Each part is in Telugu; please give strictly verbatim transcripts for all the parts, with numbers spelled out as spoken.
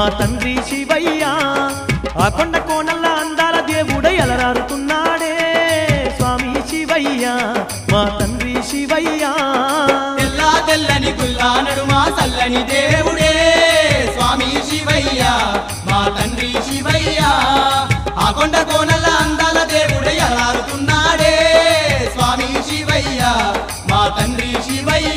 మా తండ్రి శివయ్య ఆ కొండ కోనల్ల అందాల దేవుడై అలరారుతున్నాడే స్వామి శివయ్య మా తండ్రి శివయ్య తెల్లా తెల్లని గుల్లా నడుమా చల్లని దేవుడే స్వామి శివయ్య మా తండ్రి శివయ్య ఆ కొండ కోనల్ల అందాల దేవుడై అలరారుతున్నాడే స్వామి శివయ్య మా తండ్రి శివయ్య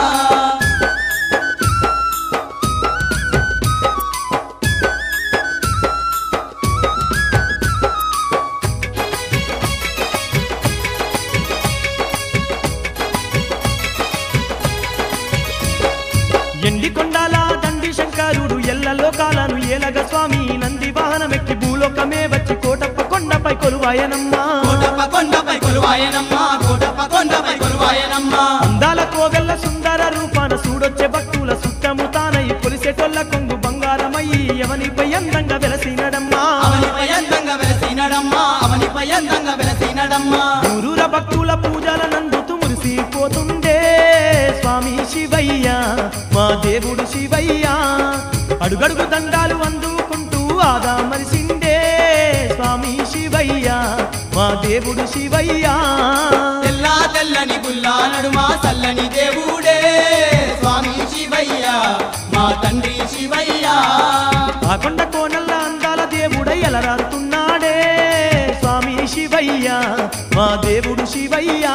ఎండి కొండాల దండి శంకరుడు ఎల్ల లోకాలను ఏలగ స్వామి నంది వాహనమెక్కి భూలోకమే వచ్చి కోటప్ప కొండపై కొలువాయనమ్మా కోటప్ప కొండపై కొలువాయనమ్మా కోటప్ప కొండపై కొలువాయనమ్మా అందాల కోవెల్ల సుందర రూపాన చూడొచ్చే భక్తుల సుత్తము తానై కొలిసేటొల్ల కొంగు బంగారమయ్యి ఎవనిపై అందంగా వెలసినడమ్మా అవనిపై అందంగా వెలసినడమ్మా అవనిపై అందంగా వెలసినడమ్మా ఊరూర భక్తుల పూజల నందుతూ మురిసిపోతుండే స్వామి శివయ్య మా దేవుడు శివయ్య అడుగడుగు దండాలు అందుకుంటూ ఆదా మరిసిండే స్వామి శివయ్య మా దేవుడు శివయ్య తెల్లా తెల్లని గుల్లా నడుమా చల్లని దేవుడే స్వామి శివయ్య మా తండ్రి శివయ్య ఆ కొండ కోనల్ల అందాల దేవుడై అలరారుతున్నాడే స్వామి శివయ్య మా దేవుడు శివయ్య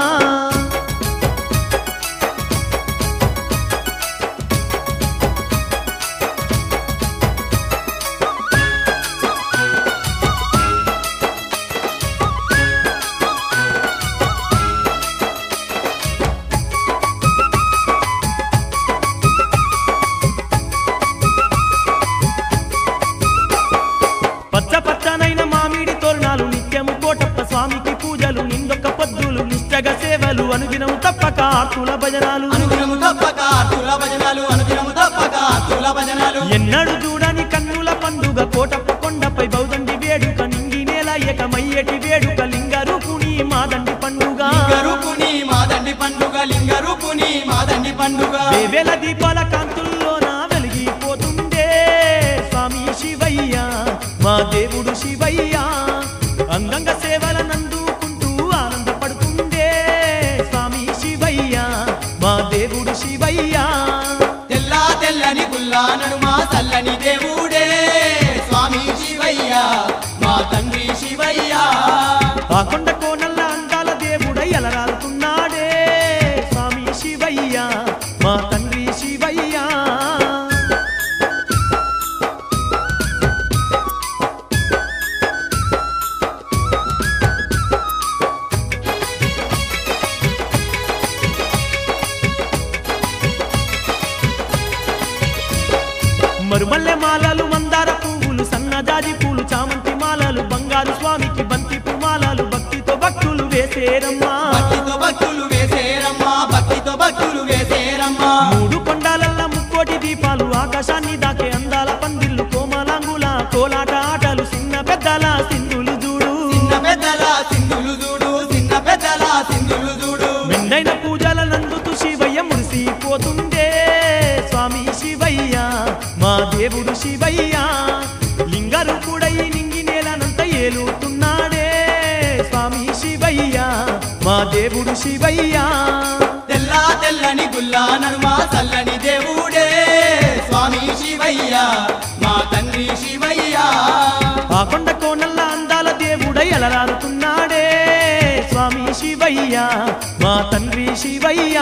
పచ్చ పచ్చనైన మామిడి తోరణాలు నిత్యము కోటప్ప స్వామికి పూజలు నిందొక్క పొద్దులు నిష్టగ సేవలు అనుదినము తప్పక ఆర్తుల భజనాలు అనుదినము తప్పక ఆర్తుల భజనాలు అనుదినము తప్పక ఆర్తుల భజనాలు ఎన్నడు చూడని కన్నుల పండుగ కోటప్ప కొండపై బౌదండి వేడుక నింగి నేల ఏకమయ్యేటి వేడుక లింగ రూపుని మాదండి పండుగ లింగ రూపుని మాదండి పండుగ లింగ రూపుని మాదండి పండుగ వేవేల దీపాల కాంతుల్లోన వెలిగిపోతుండే స్వామి శివయ్య మా దేవుడు శివయ్య అందంగా సేవలనందుకుంటూ ఆనందపడుతుండే స్వామి శివయ్య మా దేవుడు శివయ్య తెల్లా తెల్లని గుల్లా నడుమా చల్లని దేవుడే స్వామి శివయ్య మా తండ్రి శివయ్య ఆ కొండ కోనల్ల అందాల దేవుడై అలరారుతున్నాడే స్వామి శివయ్య మా తండ్రి శివయ్య మరుమల్లె మాలలు మందార పువ్వులు సన్నజాజి పూలు చామంతి మాలలు బంగారు స్వామికి బంతి పుమాలలు భక్తితో భక్తులు వేసేరమ్మా భక్తితో భక్తులు వేసేరమ్మా భక్తితో భక్తులు వేసేరమ్మా మూడు కొండాలల్ల ముక్కోటి దీపాలు ఆకాశాన్ని దాకే అందాల పందిళ్ళు కోమలాంగుల కోలాట ఆటలు చిన్న పెద్దల సింధులు చూడు చిన్న పెద్దల సింధులు చూడు చిన్న పెద్దల సింధులు చూడు మెండైన పూజల నందుతూ శివయ్య మురిసిపోతుండే స్వామి శివయ్య మా దేవుడు శివయ్య లింగరు కూడా నింగి నేలనంత ఏలుతున్నాడే స్వామి శివయ్య మా దేవుడు శివయ్య తెల్లా తెల్లని గుల్లా నడుమా చల్లని దేవుడే స్వామి శివయ్య మా తండ్రి శివయ్య ఆ కొండ కోనల్ల అందాల దేవుడై అలరారుతున్నాడే స్వామి శివయ్య మా తండ్రి శివయ్య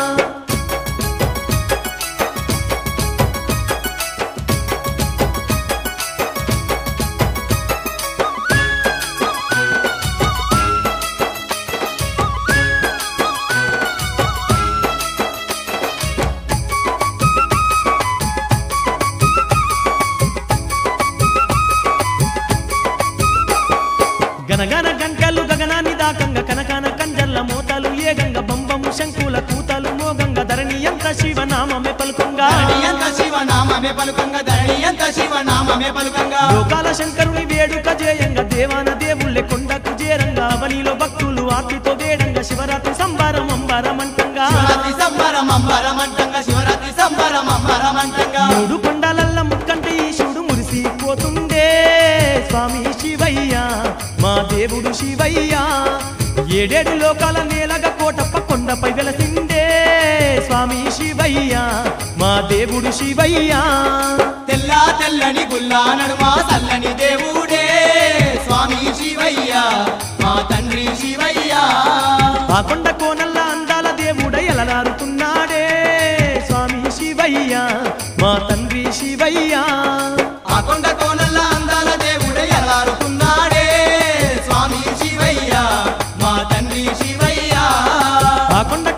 గనగన గంటలు గగనాన్ని దాకంగ కనకన కంజల్ల మోతలు ఏగంగ బంబము శంకుల కూతలు మోగంగ ధరణి ఎంత శివనామమే పలుకంగా ధరణి ఎంత శివనామమే పలుకంగా ధరణి ఎంత శివనామమే పలుకంగా లోకాల శంకరుని వేడుక జేయంగ దేవాన దేవుళ్ళే కొండకు చేరంగా అవనిలో భక్తులు ఆర్తితో వేడంగ శివరాత్రి సంబరం అంబరమంటంగా శివరాత్రి సంబరం అంబరమంటంగా శివరాత్రి సంబరం అంబరమంటంగా మూడు కొండలల్ల ముక్కంటే ఈ స్వామి శివయ్య మా దేవుడు శివయ్య ఏడేడు లోకాల నేలగా కోటప్ప కొండపై వెలసిందే స్వామి శివయ్య మా దేవుడు శివయ్య తెల్ల తెల్లని గుల్లా నడుమ సల్లని దేవుడే స్వామి శివయ్య మా తండ్రి శివయ్య ఆ కొండ కోనల్ల అందాల దేవుడై అలరారుతున్నాడే స్వామి శివయ్య మా తండ్రి శివయ్య ఆ కొండ కోనల్ల అందాల దేవుడే ఎలారుకున్నాడే స్వామి శివయ్య మా తండ్రి శివయ్య ఆ కొండ